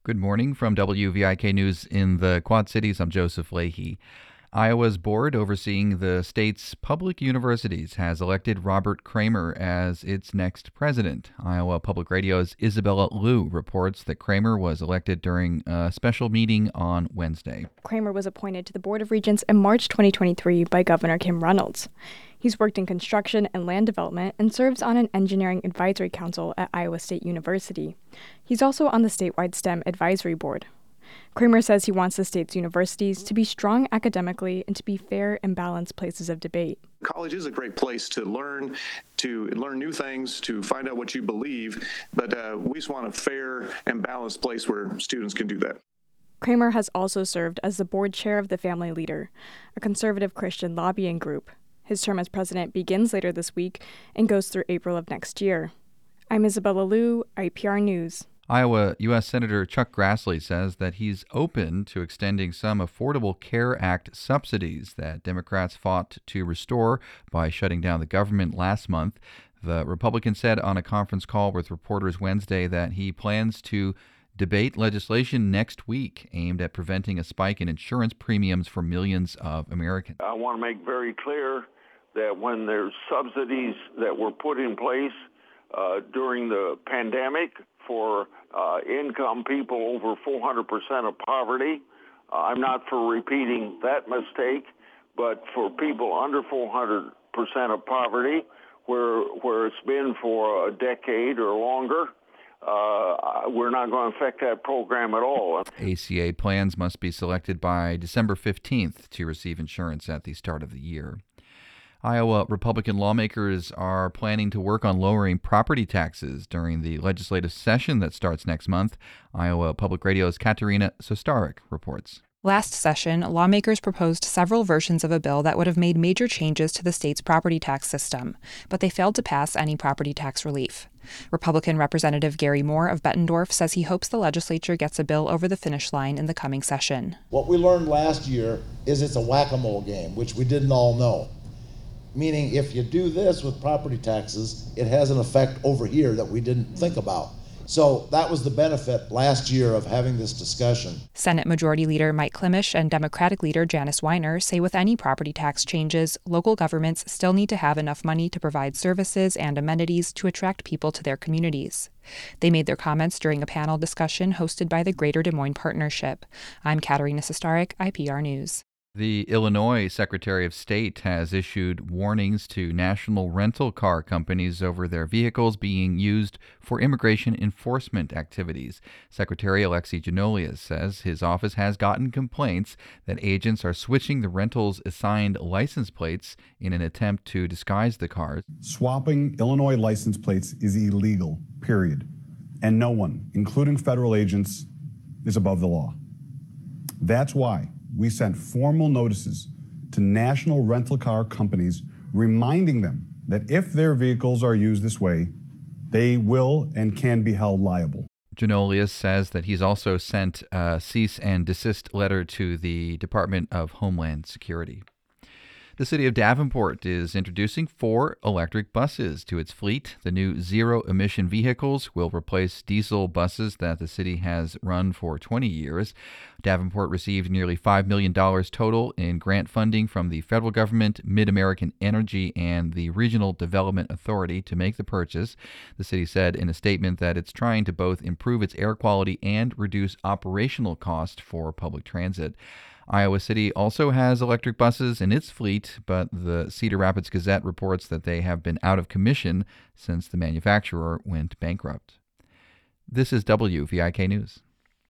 Good morning from WVIK News in the Quad Cities. I'm Joseph Leahy. Iowa's board overseeing the state's public universities has elected Robert Kramer as its next president. Iowa Public Radio's Isabella Liu reports that Kramer was elected during a special meeting on Wednesday. Kramer was appointed to the Board of Regents in March 2023 by Governor Kim Reynolds. He's worked in construction and land development and serves on an engineering advisory council at Iowa State University. He's also on the statewide STEM advisory board. Kramer says he wants the state's universities to be strong academically and to be fair and balanced places of debate. College is a great place to learn new things, to find out what you believe, but we just want a fair and balanced place where students can do that. Kramer has also served as the board chair of the Family Leader, a conservative Christian lobbying group. His term as president begins later this week and goes through April of next year. I'm Isabella Liu, IPR News. Iowa U.S. Senator Chuck Grassley says that he's open to extending some Affordable Care Act subsidies that Democrats fought to restore by shutting down the government last month. The Republican said on a conference call with reporters Wednesday that he plans to debate legislation next week aimed at preventing a spike in insurance premiums for millions of Americans. I want to make very clear that when there's subsidies that were put in place during the pandemic for income people over 400% of poverty, I'm not for repeating that mistake, but for people under 400% of poverty, where it's been for a decade or longer, we're not going to affect that program at all. ACA plans must be selected by December 15th to receive insurance at the start of the year. Iowa Republican lawmakers are planning to work on lowering property taxes during the legislative session that starts next month. Iowa Public Radio's Katerina Sostarek reports. Last session, lawmakers proposed several versions of a bill that would have made major changes to the state's property tax system, but they failed to pass any property tax relief. Republican Representative Gary Moore of Bettendorf says he hopes the legislature gets a bill over the finish line in the coming session. What we learned last year is it's a whack-a-mole game, which we didn't all know. Meaning if you do this with property taxes, it has an effect over here that we didn't think about. So that was the benefit last year of having this discussion. Senate Majority Leader Mike Klimisch and Democratic Leader Janice Weiner say with any property tax changes, local governments still need to have enough money to provide services and amenities to attract people to their communities. They made their comments during a panel discussion hosted by the Greater Des Moines Partnership. I'm Katerina Sostarek, IPR News. The Illinois Secretary of State has issued warnings to national rental car companies over their vehicles being used for immigration enforcement activities. Secretary Alexei Giannoulias says his office has gotten complaints that agents are switching the rental's assigned license plates in an attempt to disguise the cars. Swapping Illinois license plates is illegal, period. And no one, including federal agents, is above the law. That's why we sent formal notices to national rental car companies reminding them that if their vehicles are used this way, they will and can be held liable. Giannoulias says that he's also sent a cease and desist letter to the Department of Homeland Security. The city of Davenport is introducing 4 electric buses to its fleet. The new zero-emission vehicles will replace diesel buses that the city has run for 20 years. Davenport received nearly $5 million total in grant funding from the federal government, Mid-American Energy, and the Regional Development Authority to make the purchase. The city said in a statement that it's trying to both improve its air quality and reduce operational cost for public transit. Iowa City also has electric buses in its fleet, but the Cedar Rapids Gazette reports that they have been out of commission since the manufacturer went bankrupt. This is WVIK News.